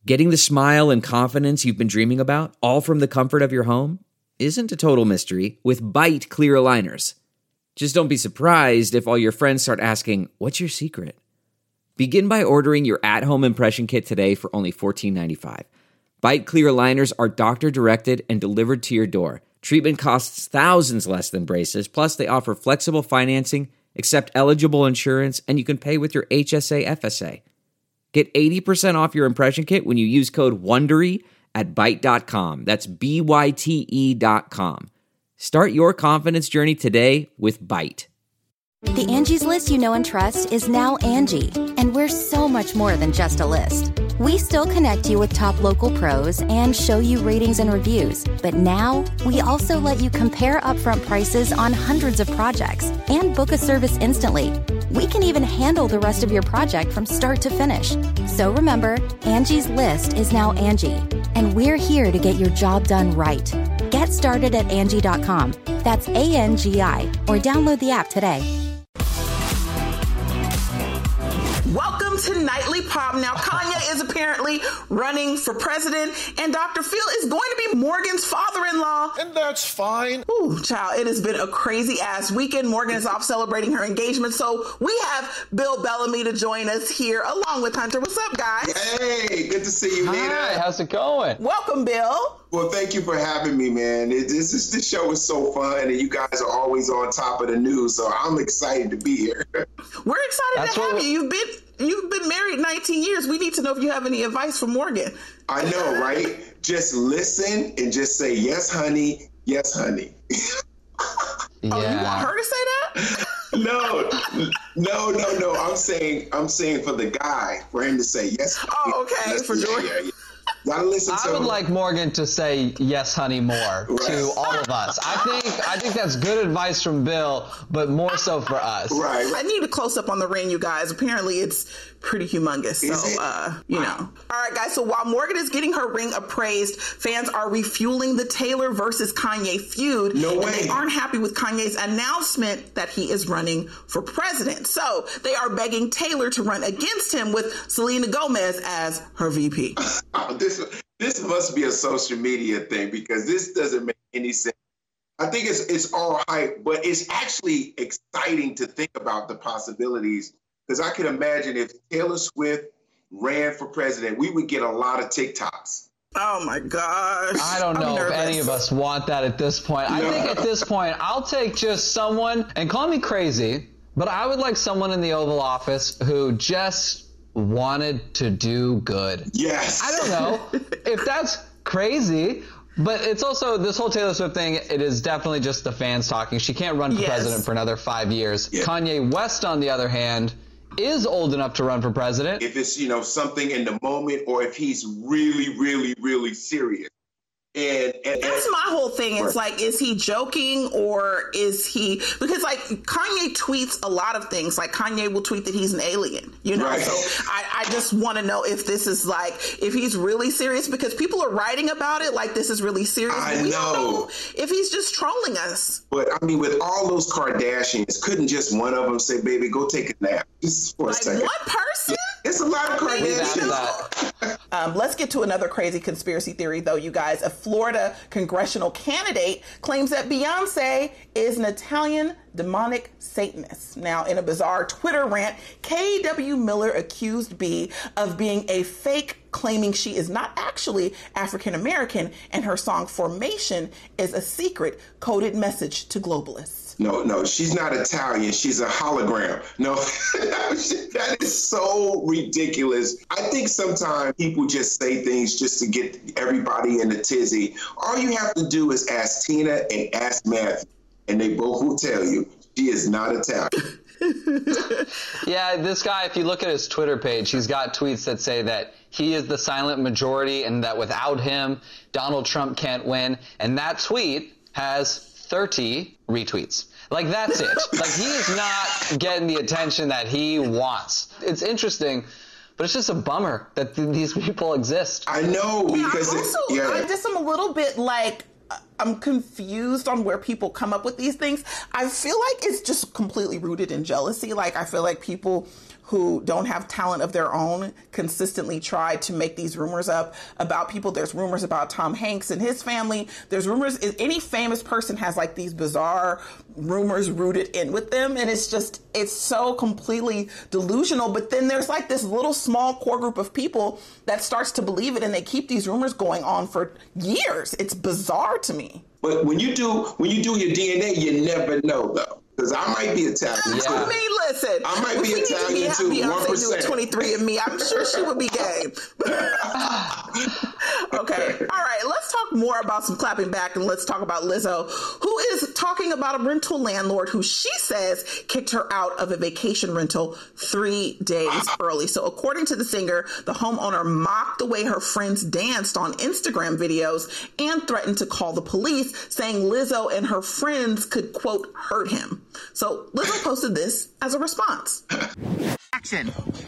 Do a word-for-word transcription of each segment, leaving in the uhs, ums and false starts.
Getting the smile and confidence you've been dreaming about, all from the comfort of your home, isn't a total mystery with Byte clear aligners. Just don't be surprised if all your friends start asking, "What's your secret?" Begin by ordering your at-home impression kit today for only fourteen ninety-five. Byte clear aligners are doctor-directed and delivered to your door. Treatment costs thousands less than braces, plus they offer flexible financing, accept eligible insurance, and you can pay with your H S A F S A. Get eighty percent off your impression kit when you use code WONDERY at byte dot com. That's B Y T E dot com. Start your confidence journey today with Byte. The Angie's List you know and trust is now Angie, and we're so much more than just a list. We still connect you with top local pros and show you ratings and reviews, but now we also let you compare upfront prices on hundreds of projects and book a service instantly. We can even handle the rest of your project from start to finish. So remember, Angie's List is now Angie, and we're here to get your job done right. Get started at Angie dot com. That's A N G I, or download the app today. Welcome to Nightly Pop. Now, Kanye is apparently running for president, and Doctor Phil is going to be Morgan's father-in-law. And that's fine. Ooh, child, it has been a crazy-ass weekend. Morgan is off celebrating her engagement, so we have Bill Bellamy to join us here, along with Hunter. What's up, guys? Hey, good to see you, Nina. Hi, how's it going? Welcome, Bill. Well, thank you for having me, man. It, this, is, this show is so fun, and you guys are always on top of the news, so I'm excited to be here. We're excited That's to have what... you. You've been you've been married nineteen years. We need to know if you have any advice for Morgan. I know, right? Just listen and just say, yes, honey, yes, honey. Yeah. Oh, you want her to say that? No, no, no, no. I'm saying, I'm saying for the guy, for him to say yes. Oh, okay, yes, for yeah, Jordan. yeah, yeah. Gotta listen to I would him. like Morgan to say yes, honey, more Right. to all of us. I think I think that's good advice from Bill, but more so for us. Right. I need a close up on the ring, you guys. Apparently, it's pretty humongous. Is So, it? uh, you know. All right, guys. So while Morgan is getting her ring appraised, fans are refueling the Taylor versus Kanye feud. No and way. they aren't happy with Kanye's announcement that he is running for president. So they are begging Taylor to run against him with Selena Gomez as her V P. Oh, this this must be a social media thing because this doesn't make any sense. I think it's it's all hype, but it's actually exciting to think about the possibilities because I can imagine if Taylor Swift ran for president, we would get a lot of TikToks. Oh my gosh. I don't I'm know if nervous. any of us want that at this point. I No. think at this point, I'll take just someone, and call me crazy, but I would like someone in the Oval Office who just wanted to do good. Yes. I don't know if that's crazy, but it's also this whole Taylor Swift thing. It is definitely just the fans talking. She can't run for Yes. president for another five years. Yeah. Kanye West, on the other hand, is old enough to run for president. If it's, you know, something in the moment or if he's really, really, really serious. And, and That's my whole thing. It's Right. like, is he joking or is he, because like Kanye tweets a lot of things. Like Kanye will tweet that he's an alien, you know? Right. So I, I just want to know if this is like, if he's really serious, because people are writing about it like this is really serious. I but we don't know. know if he's just trolling us. But I mean, with all those Kardashians, couldn't just one of them say, baby, go take a nap? Just for a Like second. one person? It's a lot of Maybe Leave after Kardashians. that. Um, let's get to another crazy conspiracy theory, though, you guys. A Florida congressional candidate claims that Beyonce is an Italian demonic Satanist. Now, in a bizarre Twitter rant, K W Miller accused B of being a fake, claiming she is not actually African American, and her song Formation is a secret coded message to globalists. No, no, she's not Italian. She's a hologram. No, that is so ridiculous. I think sometimes people just say things just to get everybody in a tizzy. All you have to do is ask Tina and ask Matthew, and they both will tell you she is not Italian. Yeah, this guy, if you look at his Twitter page, he's got tweets that say that he is the silent majority and that without him, Donald Trump can't win. And that tweet has thirty retweets. Like, that's it. Like, he is not getting the attention that he wants. It's interesting, but it's just a bummer that th- these people exist. I know because I it, also, yeah. I just am a little bit like, I'm confused on where people come up with these things. I feel like it's just completely rooted in jealousy. Like, I feel like people who don't have talent of their own consistently try to make these rumors up about people. There's rumors about Tom Hanks and his family. There's rumors, any famous person has like these bizarre rumors rooted in with them. And it's just, it's so completely delusional. But then there's like this little small core group of people that starts to believe it, and they keep these rumors going on for years. It's bizarre to me. But when you do when you do your D N A, you never know though. Because I might be Italian yeah. too. I mean, listen. I might be Italian too. One percent. twenty-three and me. I'm sure she would be game. Okay. All right. Let's talk more about some clapping back, and let's talk about Lizzo, who is talking about a rental landlord who she says kicked her out of a vacation rental three days early. So according to the singer, the homeowner mocked the way her friends danced on Instagram videos and threatened to call the police, saying Lizzo and her friends could, quote, hurt him. So Lizzo posted this as a response. Action.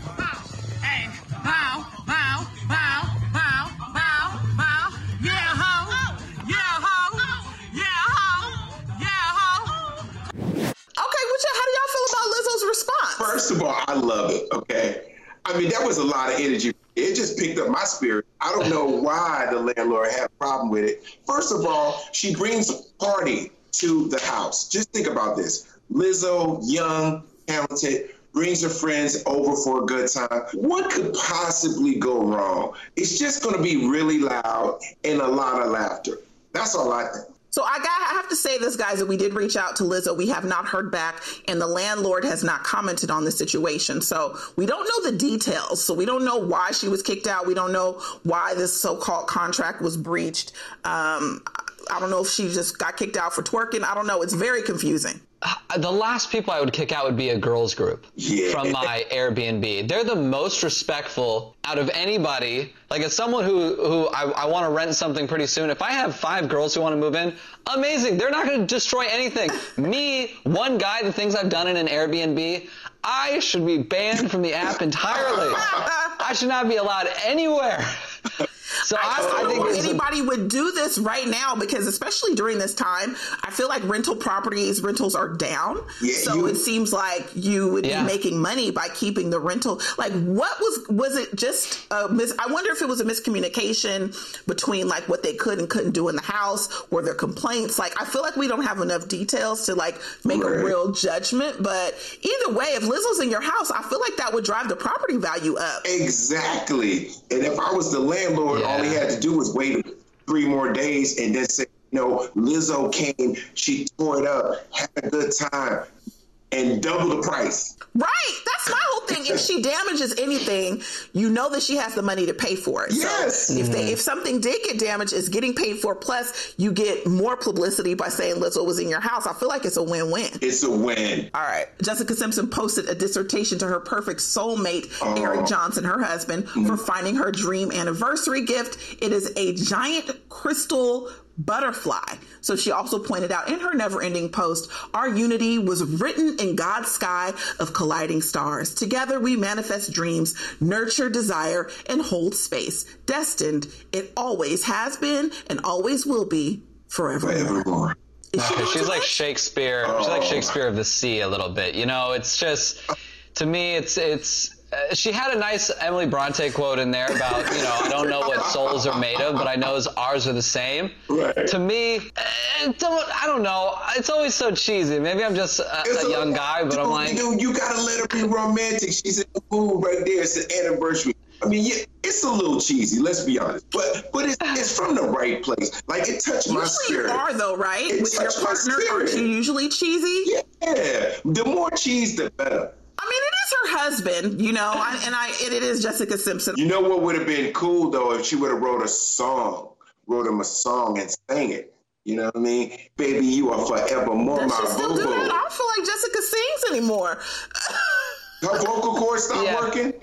Hey, wow, wow, wow, wow, wow, wow. Yeah, ho. Yeah, ho. Yeah, ho. Yeah, ho. Okay, which, how do y'all feel about Lizzo's response? First of all, I love it, okay? I mean, that was a lot of energy. It just picked up my spirit. I don't know why the landlord had a problem with it. First of all, she brings a party to the house. Just think about this. Lizzo, young, talented, brings her friends over for a good time. What could possibly go wrong? It's just going to be really loud and a lot of laughter. That's all I think. So I got, I have to say this, guys, that we did reach out to Lizzo. We have not heard back, and the landlord has not commented on the situation. So we don't know the details. So we don't know why she was kicked out. We don't know why this so-called contract was breached. Um, I don't know if she just got kicked out for twerking. I don't know. It's very confusing. The last people I would kick out would be a girls group yeah. from my Airbnb. They're the most respectful out of anybody. Like, as someone who, who I, I want to rent something pretty soon, if I have five girls who want to move in, amazing. They're not going to destroy anything. Me, one guy, the things I've done in an Airbnb, I should be banned from the app entirely. I should not be allowed anywhere. So I, I, I I think think anybody a- would do this right now, because especially during this time, I feel like rental properties, rentals are down. Yeah, so you, it seems like you would yeah. be making money by keeping the rental. Like, what was, was it just a mis- I wonder if it was a miscommunication between like what they could and couldn't do in the house. Were there complaints? Like, I feel like we don't have enough details to like make right. a real judgment. But either way, if Lizzo's in your house, I feel like that would drive the property value up. Exactly. And if I was the landlord, yeah. all he had to do was wait three more days and then say, you know, Lizzo came, she tore it up, had a good time, and double the price. Right. That's my whole thing. If she damages anything, you know that she has the money to pay for it. Yes. So if they, if something did get damaged, it's getting paid for. Plus, you get more publicity by saying Lizzo was in your house. I feel like it's a win-win. It's a win. All right. Jessica Simpson posted a dissertation to her perfect soulmate, oh. Eric Johnson, her husband, mm-hmm. for finding her dream anniversary gift. It is a giant crystal butterfly. So she also pointed out in her never-ending post, our unity was written in God's sky of colliding stars. Together we manifest dreams, nurture desire, and hold space. Destined, it always has been and always will be forevermore. Forevermore. She She's like Shakespeare. Oh. She's like Shakespeare of the sea a little bit. You know, it's just, to me, it's it's. Uh, she had a nice Emily Bronte quote in there about, you know, I don't know what souls are made of, but I know ours are the same. Right. To me, uh, don't, I don't know. It's always so cheesy. Maybe I'm just a, a young guy, but dude, I'm like, dude, you gotta let her be romantic. She's in the mood right there. It's an anniversary. I mean, yeah, it's a little cheesy. Let's be honest, but but it's, it's from the right place. Like, it touched my spirit. You are though, right? It With your partner, aren't you usually cheesy? Yeah. The more cheese, the better. I mean, it is her husband, you know, I, and I and it is Jessica Simpson. You know what would have been cool, though, if she would have wrote a song, wrote him a song and sang it. You know what I mean? Baby, you are forevermore Does my she still do boo-boo. that? I don't feel like Jessica sings anymore. Her vocal cords stopped Yeah. working?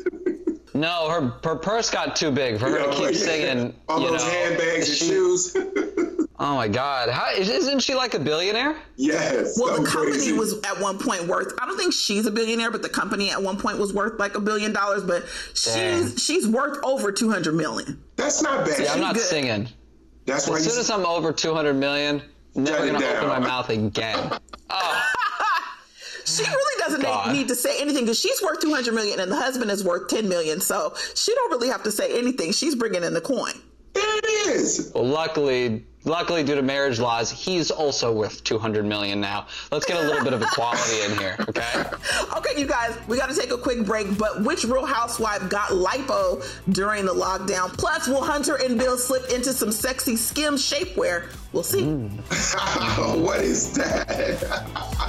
no, her her purse got too big for her Yeah, to keep yeah. singing. All you those know, handbags and she, shoes. Oh my God! How, isn't she like a billionaire? Yes. Well, the company crazy. was at one point worth, I don't think she's a billionaire, but the company at one point was worth like a billion dollars, but Dang. she's she's worth over two hundred million. That's not bad. See, I'm not good. singing. That's why As soon as I'm over two hundred million, never Shut it gonna down. open my mouth again. Oh. She really doesn't God. need to say anything because she's worth two hundred million dollars and the husband is worth ten million dollars. So she don't really have to say anything. She's bringing in the coin. It is. Well, luckily, luckily due to marriage laws, he's also worth two hundred million dollars now. Let's get a little bit of equality in here, okay? Okay, you guys, we got to take a quick break, but which Real Housewife got lipo during the lockdown? Plus, will Hunter and Bill slip into some sexy skim shapewear? We'll see. Mm. What is that?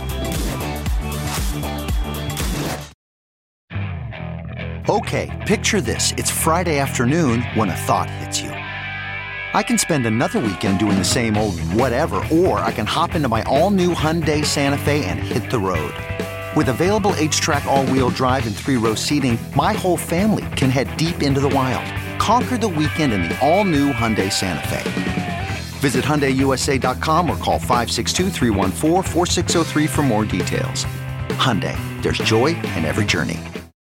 Okay, picture this. It's Friday afternoon when a thought hits you. I can spend another weekend doing the same old whatever, or I can hop into my all-new Hyundai Santa Fe and hit the road. With available H-Track all-wheel drive and three-row seating, my whole family can head deep into the wild. Conquer the weekend in the all-new Hyundai Santa Fe. Visit Hyundai U S A dot com or call five six two, three one four, four six zero three for more details. Hyundai, there's joy in every journey.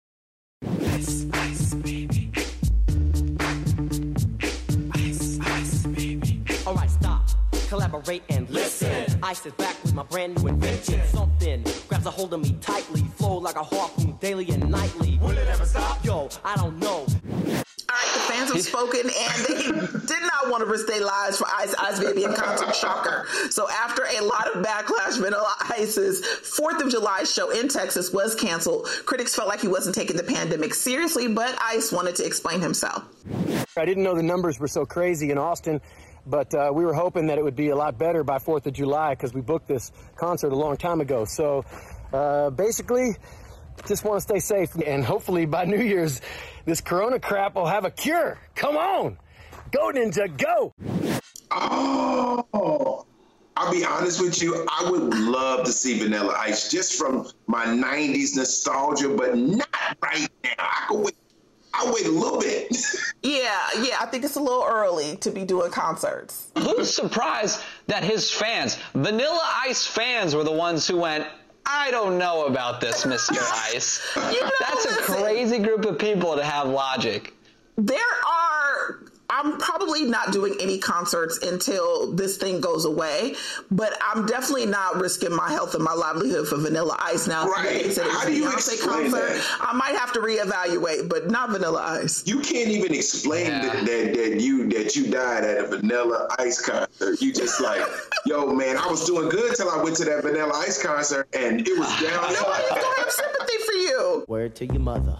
Collaborate and listen. I sit back with my brand new invention. Something grabs a hold of me tightly. Flow like a harpoon daily and nightly. Will it ever stop? Yo, I don't know. All right, the fans have spoken, and they did not want to risk their lives for Ice Ice Baby in concert. Shocker. So after a lot of backlash, Vanilla Ice's fourth of July show in Texas was canceled. Critics felt like he wasn't taking the pandemic seriously, but Ice wanted to explain himself. I didn't know the numbers were so crazy in Austin. But uh, we were hoping that it would be a lot better by fourth of July because we booked this concert a long time ago. So uh, basically, just want to stay safe. And hopefully by New Year's, this corona crap will have a cure. Come on. Go, Ninja, go. Oh, I'll be honest with you. I would love to see Vanilla Ice just from my nineties nostalgia, but not right now. I could wait. I'll wait a little bit. Yeah, yeah, I think it's a little early to be doing concerts. Who's surprised that his fans, Vanilla Ice fans, were the ones who went, I don't know about this, Mister Ice. You know, That's a listen, crazy group of people to have logic. There are... I'm probably not doing any concerts until this thing goes away, but I'm definitely not risking my health and my livelihood for Vanilla Ice. Now, Right. if they said it was How a do you Beyonce explain concert, that? I might have to reevaluate, but not Vanilla Ice. You can't even explain Yeah. that, that that you that you died at a Vanilla Ice concert. You just like, yo, man, I was doing good till I went to that Vanilla Ice concert, and it was downhill. Nobody's gonna have sympathy for you. Word to your mother.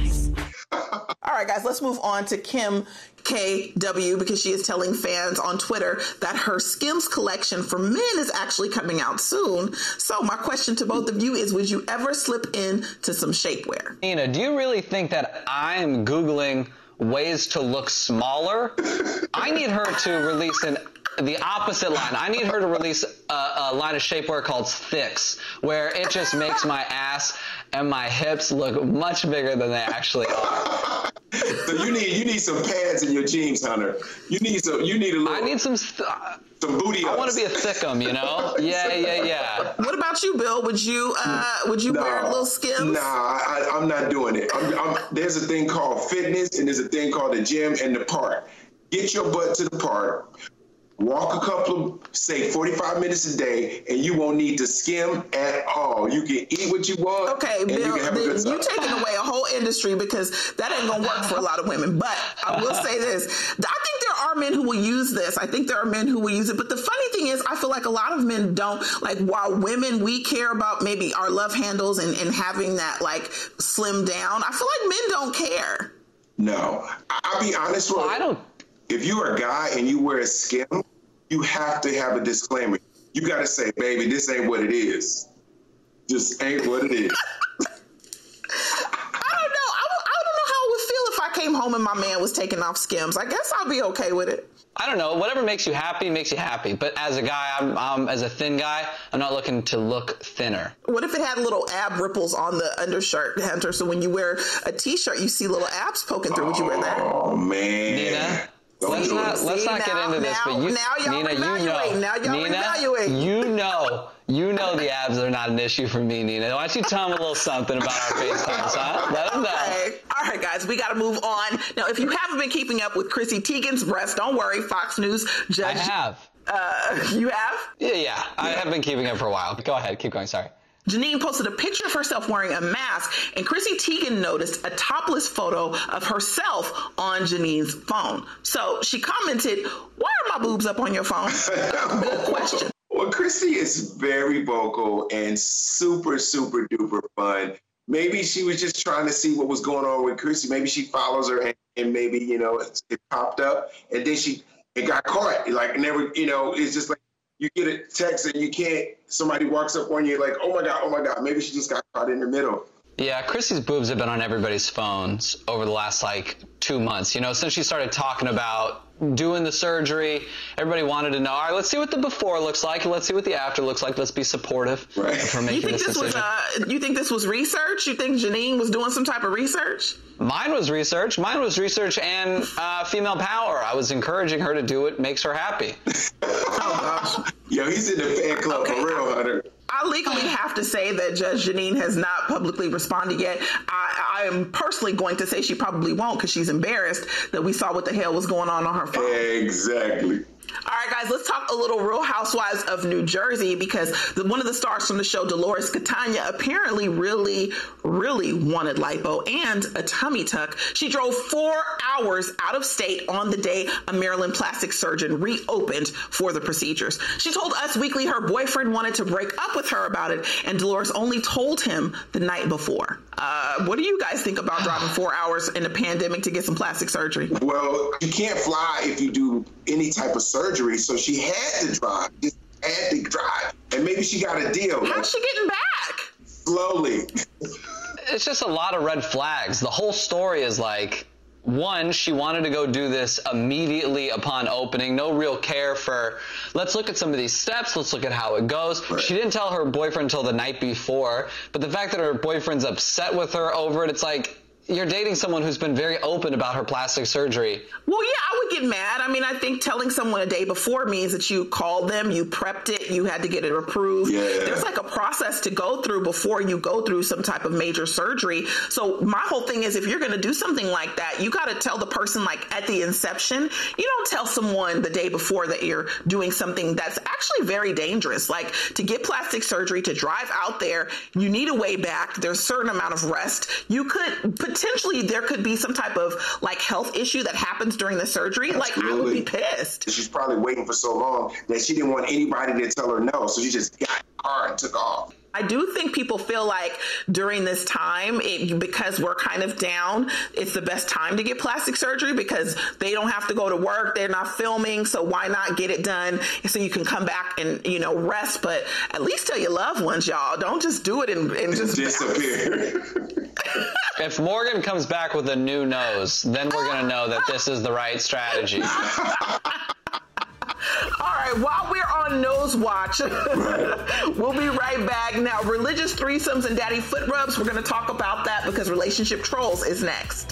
All right, guys, let's move on to Kim K W because she is telling fans on Twitter that her Skims collection for men is actually coming out soon. So my question to both of you is, would you ever slip into some shapewear? Nina, do you really think that I'm Googling ways to look smaller? I need her to release an the opposite line. I need her to release a, a line of shapewear called Thicks, where it just makes my ass and my hips look much bigger than they actually are. So you need you need some pads in your jeans, Hunter. You need some. You need a little. I need some. St- some booty. I want to be a ups. thickum, you know? Yeah, yeah, yeah. What about you, Bill? Would you uh, would you No, wear little Skims? Nah, I, I'm not doing it. I'm, I'm, there's a thing called fitness, and there's a thing called the gym and the park. Get your butt to the park. Walk a couple of, say, forty-five minutes a day, and you won't need to skim at all. You can eat what you want. Okay, and Bill, you can have a then good time. you taking away a whole industry because that ain't gonna work for a lot of women. But I will say this: I think there are men who will use this. I think there are men who will use it. But the funny thing is, I feel like a lot of men don't. Like, while women, we care about maybe our love handles and, and having that like slim down. I feel like men don't care. No, I, I'll be honest with you. Well, I don't. If you're a guy and you wear a skim, you have to have a disclaimer. You got to say, baby, this ain't what it is. Just ain't what it is. I don't know. I, w- I don't know how it would feel if I came home and my man was taking off Skims. I guess I'll be okay with it. I don't know. Whatever makes you happy makes you happy. But as a guy, I'm, I'm as a thin guy, I'm not looking to look thinner. What if it had little ab ripples on the undershirt, Hunter? So when you wear a t-shirt, you see little abs poking through. Would you wear that? Oh, man. Nina, Don't let's do not it. let's See, not get now- into this. now- But you, now y'all Nina, you reevaluate. know, Now y'all Nina, reevaluate. you know, you know the abs are not an issue for me, Nina. Why don't you tell them a little something about our FaceTimes, huh? Let them know. Okay. All right, guys, we got to move on. Now, if you haven't been keeping up with Chrissy Teigen's breast, don't worry. Fox News judge. I have. Uh, you have? Yeah, yeah. I have been keeping up for a while. Go ahead, keep going. Sorry. Janine posted a picture of herself wearing a mask, and Chrissy Teigen noticed a topless photo of herself on Janine's phone. So she commented, "Why are my boobs up on your phone?" Good question. Well, Chrissy is very vocal and super, super duper fun. Maybe she was just trying to see what was going on with Chrissy. Maybe she follows her and, and maybe, you know, it, it popped up and then she it got caught. Like, never, you know, it's just like you get a text and you can't, somebody walks up on you like, oh my God, oh my God. Maybe she just got caught in the middle. Yeah, Chrissy's boobs have been on everybody's phones over the last like two months. You know, since she started talking about doing the surgery, everybody wanted to know, all right, let's see what the before looks like. Let's see what the after looks like. Let's be supportive right. of her making you think this, this decision. Was, uh, you think this was research? You think Janine was doing some type of research? Mine was research. Mine was research and uh, female power. I was encouraging her to do what makes her happy. Oh, gosh. Yo, he's in the fan club okay. for real, Hunter. I legally have to say that Judge Janine has not publicly responded yet. I, I am personally going to say she probably won't because she's embarrassed that we saw what the hell was going on on her phone. Exactly. All right, guys, let's talk a little Real Housewives of New Jersey because the, one of the stars from the show, Dolores Catania, apparently really, really wanted lipo and a tummy tuck. She drove four hours out of state on the day a Maryland plastic surgeon reopened for the procedures. She told Us Weekly her boyfriend wanted to break up with her about it, and Dolores only told him the night before. Uh, what do you guys think about driving four hours in a pandemic to get some plastic surgery? Well, you can't fly if you do any type of surgery, so she had to drive. Just had to drive, and maybe she got a deal. How's she getting back? Slowly. It's just a lot of red flags. The whole story is like, one, she wanted to go do this immediately upon opening. No real care for, let's look at some of these steps. Let's look at how it goes. Right. She didn't tell her boyfriend until the night before. But the fact that her boyfriend's upset with her over it, it's like, you're dating someone who's been very open about her plastic surgery. Well, yeah, I would get mad. I mean, I think telling someone a day before means that you called them, you prepped it, you had to get it approved. Yeah. There's like a process to go through before you go through some type of major surgery. So my whole thing is if you're going to do something like that, you got to tell the person like at the inception. You don't tell someone the day before that you're doing something that's actually very dangerous. Like to get plastic surgery, to drive out there, you need a way back. There's a certain amount of rest. You could potentially, there could be some type of like health issue that happens during the surgery. Absolutely. Like I would be pissed. She's probably waiting for so long that she didn't want anybody to tell her no. So she just got in the car and took off. I do think people feel like during this time, it, because we're kind of down, it's the best time to get plastic surgery because they don't have to go to work. They're not filming. So why not get it done so you can come back and, you know, rest. But at least tell your loved ones, y'all. Don't just do it and, and just disappear. If Morgan comes back with a new nose, then we're going to know that this is the right strategy. All right, while we're on Nose Watch, we'll be right back. Now, religious threesomes and daddy foot rubs, we're going to talk about that because Relationship Trolls is next.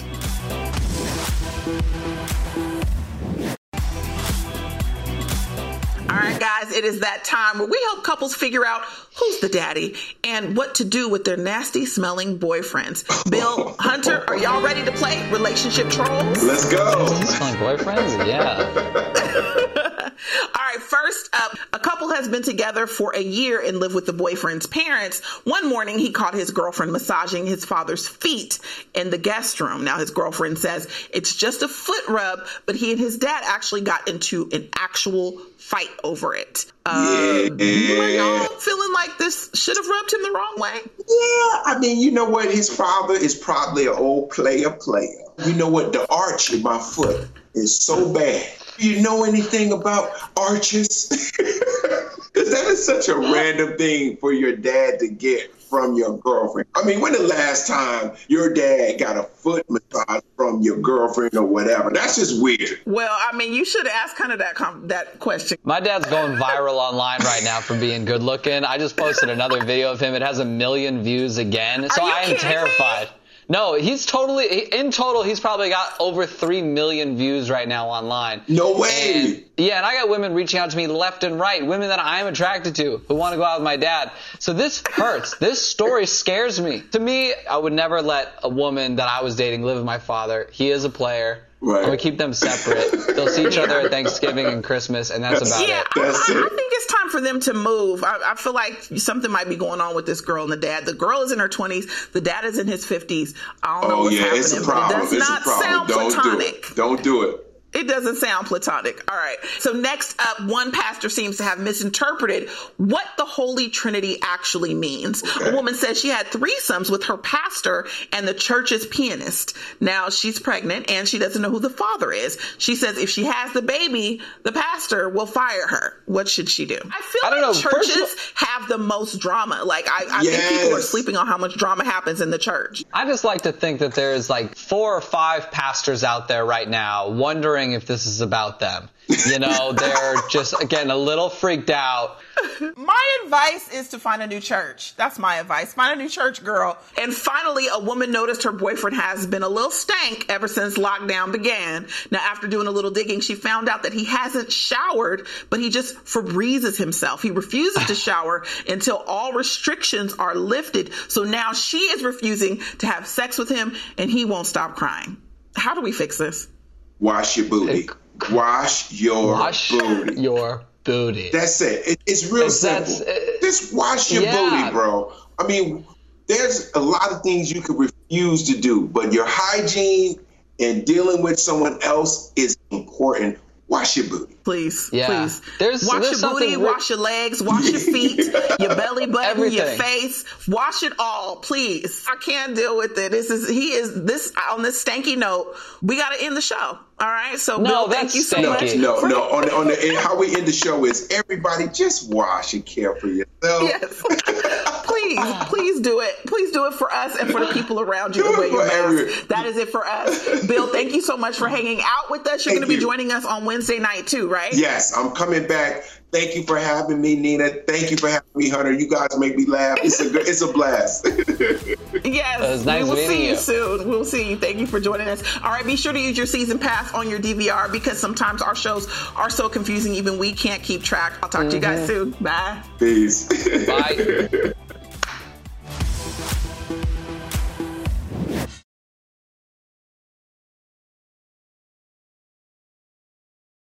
All right, guys, it is that time where we help couples figure out who's the daddy and what to do with their nasty smelling boyfriends. Bill, Hunter, are y'all ready to play Relationship Trolls? Let's go. Smelling boyfriends? Yeah. All right, first up, a couple has been together for a year and live with the boyfriend's parents. One morning, he caught his girlfriend massaging his father's feet in the guest room. Now, his girlfriend says it's just a foot rub, but he and his dad actually got into an actual fight over it. Uh, yeah. Were y'all feeling like this should have rubbed him the wrong way? Yeah, I mean, you know what? His father is probably an old player player. You know what? The arch in my foot is so bad. You know anything about arches? Because that is such a random thing for your dad to get from your girlfriend. I mean, when the last time your dad got a foot massage from your girlfriend or whatever? That's just weird. Well, I mean, you should ask kind of that com- that question. My dad's going viral online right now for being good looking. I just posted another video of him. It has a million views again. So I am terrified. Me? No, he's totally, in total, he's probably got over three million views right now online. No way. And, yeah, and I got women reaching out to me left and right, women that I am attracted to who want to go out with my dad. So this hurts. This story scares me. To me, I would never let a woman that I was dating live with my father. He is a player. Right. I'm gonna keep them separate. They'll see each other at Thanksgiving and Christmas, and that's about yeah, it. I, That's I, it. I think it's time for them to move. I, I feel like something might be going on with this girl and the dad. The girl is in her twenties. The dad is in his fifties. I don't know Oh what's yeah, happening. it's a but problem. It does It's not a problem. sound Don't platonic. do it. Don't do it. It doesn't sound platonic. All right. So next up, one pastor seems to have misinterpreted what the Holy Trinity actually means. Okay. A woman says she had threesomes with her pastor and the church's pianist. Now she's pregnant and she doesn't know who the father is. She says if she has the baby, the pastor will fire her. What should she do? I feel I don't like know. First churches of have the most drama. Like I, I Yes. think people are sleeping on how much drama happens in the church. I just like to think that there's like four or five pastors out there right now wondering if this is about them. You know, they're just, again, a little freaked out. My advice is to find a new church. That's my advice. Find a new church, girl. And finally, a woman noticed her boyfriend has been a little stank ever since lockdown began. Now, after doing a little digging, she found out that he hasn't showered, but he just Febrezes himself. He refuses to shower until all restrictions are lifted. So now she is refusing to have sex with him, and he won't stop crying. How do we fix this? Wash your booty. Wash your Wash booty. your booty. That's it. it it's real It's- simple. that's, uh, Just wash your yeah. booty, bro. I mean, there's a lot of things you could refuse to do, but your hygiene and dealing with someone else is important. Wash your booty. Please, Yeah. please. There's- wash there's your booty, something re- wash your legs, wash your feet, your belly button, your Everything. face. Wash it all, please. I can't deal with it. This is he is this on this stanky note. We got to end the show. All right. So, No, Bill, that's thank you so stanky. much. No, for- no. On the, on the and how we end the show is everybody just wash and care for yourself. Yes. Please, please do it. Please do it for us and for the people around you. Do To wear it your for every- mask. That is it for us. Bill, thank you so much for hanging out with us. You're Thank going to be you. joining us on Wednesday night too, right? Yes, I'm coming back. Thank you for having me, Nina. Thank you for having me, Hunter. You guys make me laugh. It's a good, it's a blast. Yes, It was nice we will meeting see you you. soon. We'll see you. Thank you for joining us. All right, be sure to use your season pass on your D V R because sometimes our shows are so confusing, even we can't keep track. I'll talk to you guys soon. Bye. Peace. Bye.